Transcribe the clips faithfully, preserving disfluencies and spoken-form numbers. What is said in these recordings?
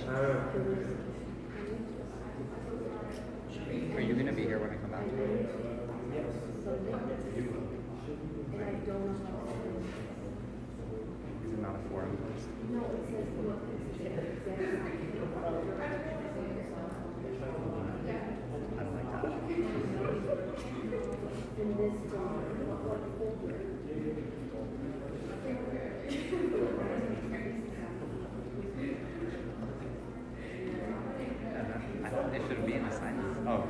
Are you gonna be here when I come back? Is it not a forum post? I don't like that. I thought they should be in assignments. Oh.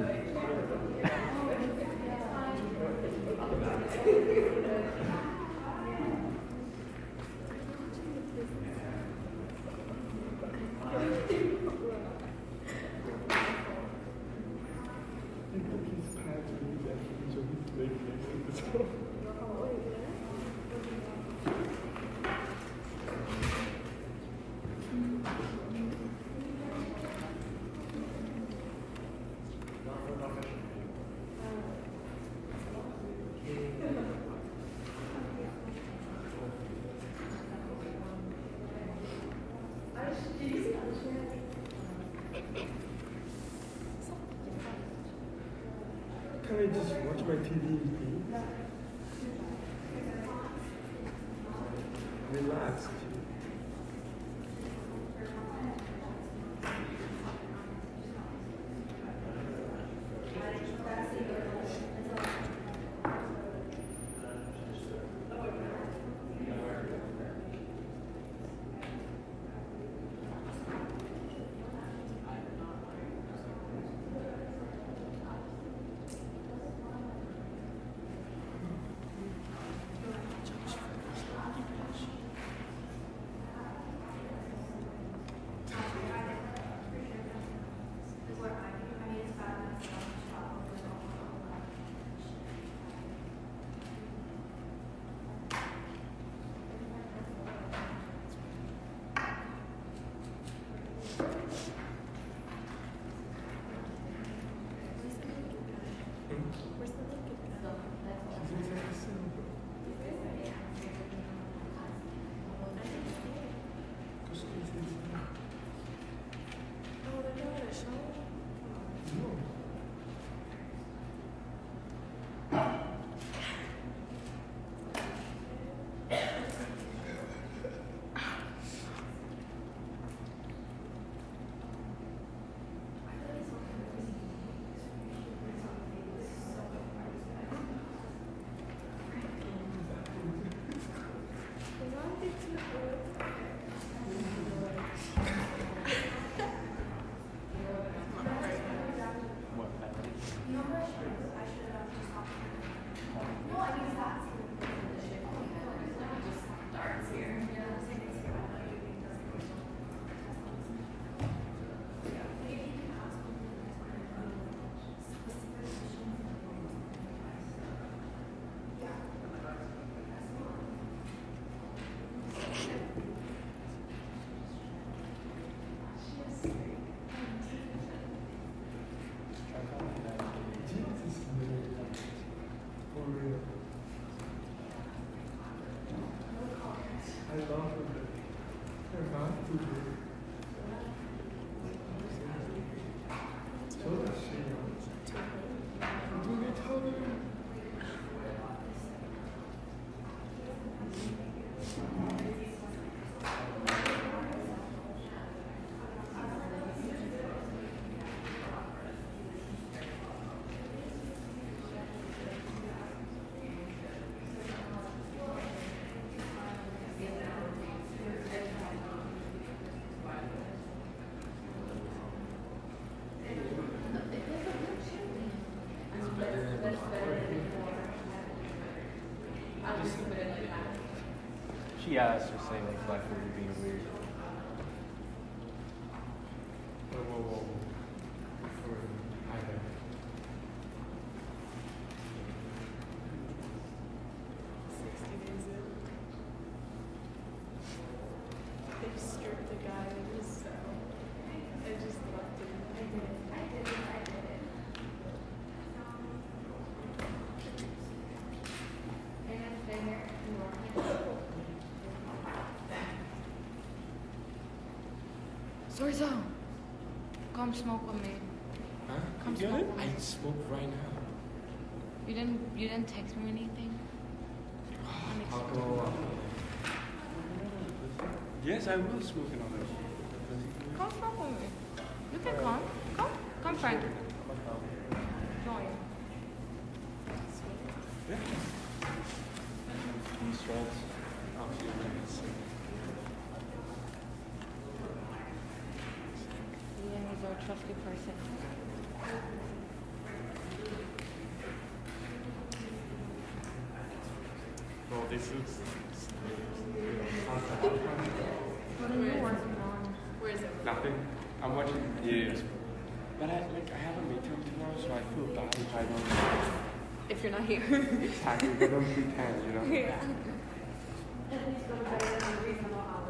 Can I just watch my T V, please? Relax. Yeah, let's just say like Blackbird would be weird. Whoa, whoa, whoa. sixty days in. They stripped the guy of his cell. I just left him. I did. I did it. I did it. And then there, Sorzo, come smoke with me. Huh? Come You get smoke it? with me. I smoke right now. You didn't you didn't text me anything? I'll go. Yes, I will smoke another. Come smoke with me. You can come. Come. Come Frank. Join. Yeah. These stripes. I'll feel nice. Ian is our trusty person. Well, this is. What are you working on? Where is it? Nothing. I'm watching. Yes. But I like I have a midterm tomorrow, so I feel bad if I don't. If you're not here. Exactly. If I don't pretend, you know. Yeah. At least go to bed at a reasonable hour.